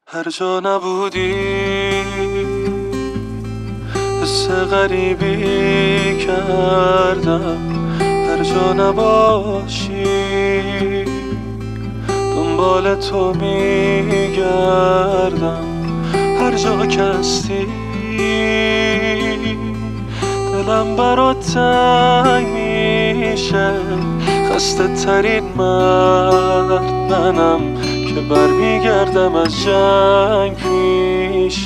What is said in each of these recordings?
هر جا نبودی حس غریبی کردم، هر جا نباشی دنبال تو میگردم، هر جا که هستی دلم برات تنگ میشه، خسته ترین مرد منم که برمیگردم از جنگ پیشت.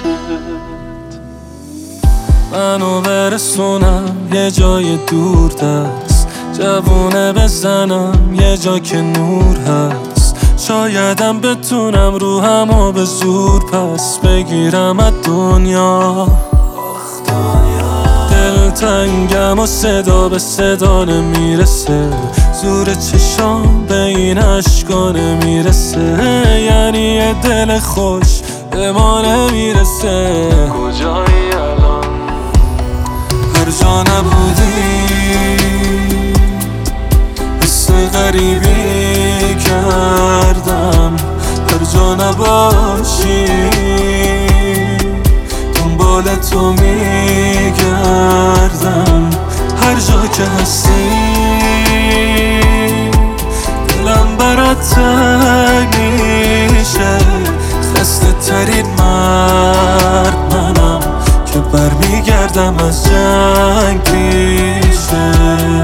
منو برسونم یه جای دور دست، جوونه بزنم یه جا که نور هست، شایدم بتونم روحمو به زور پس بگیرم از دنیا. دلتنگم و صدا به صدا نمیرسه، زور چشام به این عشقا نمیرسه، یعنی یه دل خوش به ما نمیرسه. کجایی الان؟ هر جا نبودی حس غریبی کردم، هر جا نباشی دنبال تو میگردم، هر جا که هستی دلم برات تنگ میشه، خسته ترین مرد منم که برمیگردم از جنگ پیشه.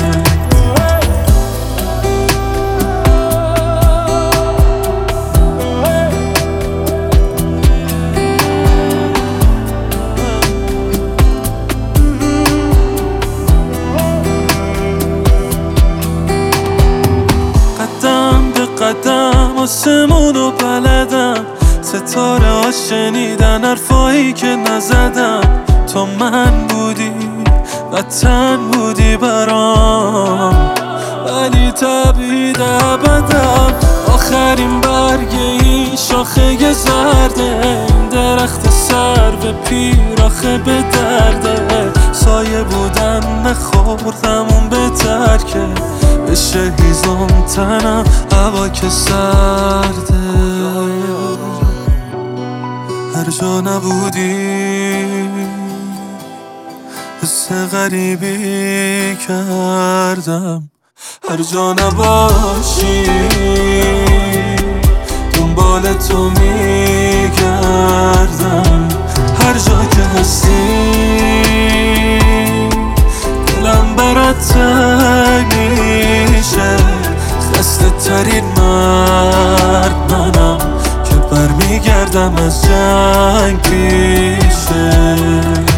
قدم آسمونو بلدم، ستاره ها شنیدن حرفایی که نزدم، تو من بودی وطن بودی برام، ولی تبعید ابدم. آخرین برگ این شاخه زرده، این درخت سرو پیر آخه به درده، سایه بودن نخوردم اون بهتر که بشه هیزم تنم هوا که سرده. هر جا نبودی حس غریبی کردم، هر جا نباشی دنبال تو میگردم، هر جا که هستی دلم برات تنگ میشه، خسته ترین مرد منم که برمیگردم از جنگ پیشه.